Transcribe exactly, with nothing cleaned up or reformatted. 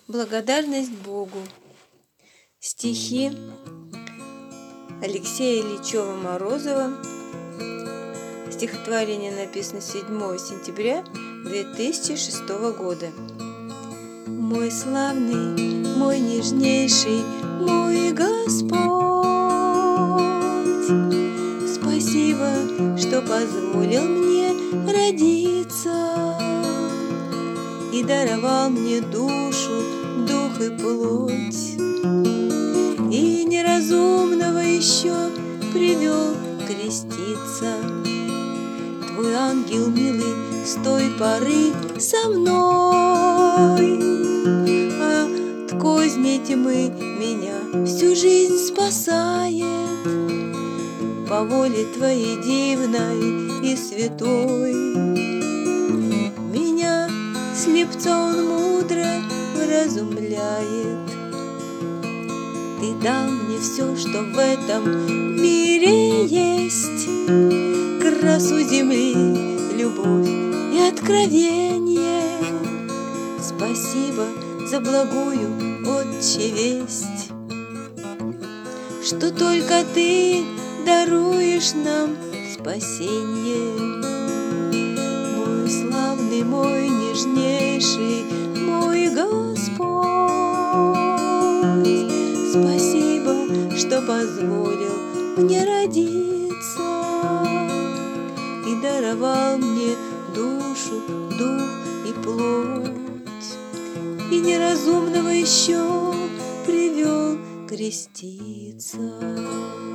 Благодарность Богу. Стихи Алексея Ильичева-Морозова. Стихотворение написано седьмого сентября две тысячи шестого года. Мой славный, мой нежнейший, мой Господь, спасибо, что позволил мне родиться и даровал мне душу, дух и плоть, и неразумного еще привел креститься. Твой ангел милый с той поры со мной от козней тьмы меня всю жизнь спасает. По воле Твоей дивной и святой меня, слепца, Он мудро вразумляет. Ты дал мне все, что в этом мире есть: красу земли, любовь и откровение. Спасибо за благую Отче весть, что только Ты даруешь нам спасенье. Мой славный, мой нежнейший, мой Господь, спасибо, что позволил мне родиться и даровал мне душу, дух и плоть, и неразумного еще привел креститься.